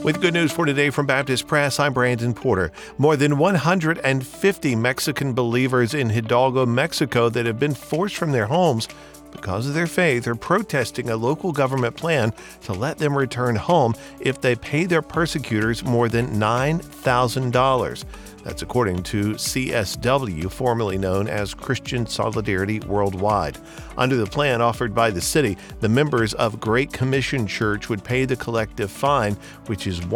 With good news for today from Baptist Press, I'm Brandon Porter. More than 150 Mexican believers in Hidalgo, Mexico that have been forced from their homes because of their faith are protesting a local government plan to let them return home if they pay their persecutors more than $9,000. That's according to CSW, formerly known as Christian Solidarity Worldwide. Under the plan offered by the city, the members of Great Commission Church would pay the collective fine, which is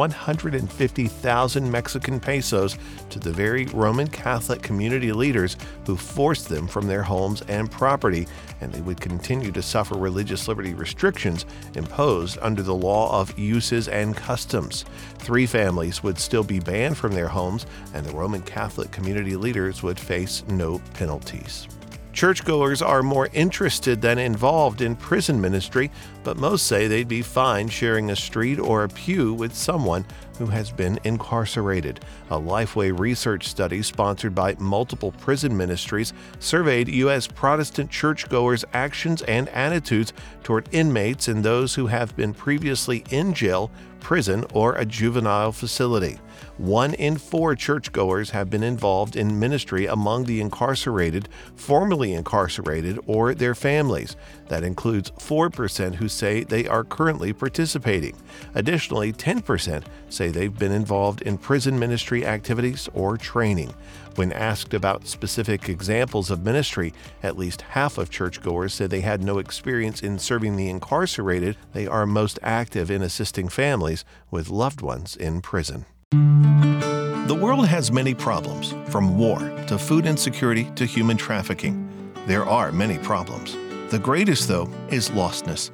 150,000 Mexican pesos, to the very Roman Catholic community leaders who forced them from their homes and property, and they would continue to suffer religious liberty restrictions imposed under the law of uses and customs. 3 families would still be banned from their homes, and the Roman Catholic community leaders would face no penalties. Churchgoers are more interested than involved in prison ministry, but most say they'd be fine sharing a street or a pew with someone who has been incarcerated. A Lifeway research study sponsored by multiple prison ministries surveyed U.S. Protestant churchgoers' actions and attitudes toward inmates and those who have been previously in jail, prison, or a juvenile facility. 1 in 4 churchgoers have been involved in ministry among the incarcerated, formerly incarcerated, or their families. That includes 4% who say they are currently participating. Additionally, 10% say they've been involved in prison ministry activities or training. When asked about specific examples of ministry, at least half of churchgoers said they had no experience in serving the incarcerated. They are most active in assisting families with loved ones in prison. The world has many problems, from war to food insecurity to human trafficking. There are many problems. The greatest, though, is lostness.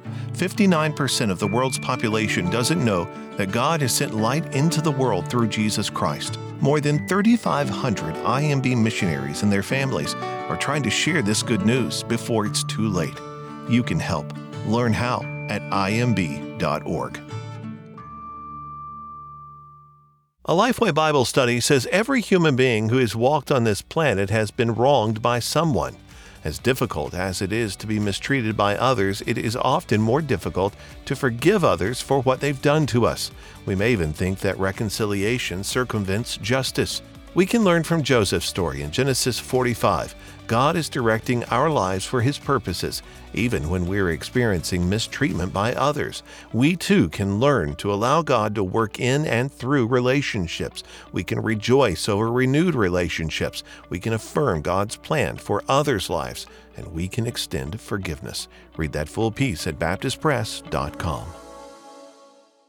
59% of the world's population doesn't know that God has sent light into the world through Jesus Christ. More than 3,500 IMB missionaries and their families are trying to share this good news before it's too late. You can help. Learn how at imb.org. A Lifeway Bible study says every human being who has walked on this planet has been wronged by someone. As difficult as it is to be mistreated by others, it is often more difficult to forgive others for what they've done to us. We may even think that reconciliation circumvents justice. We can learn from Joseph's story in Genesis 45. God is directing our lives for His purposes, even when we're experiencing mistreatment by others. We too can learn to allow God to work in and through relationships. We can rejoice over renewed relationships. We can affirm God's plan for others' lives, and we can extend forgiveness. Read that full piece at baptistpress.com.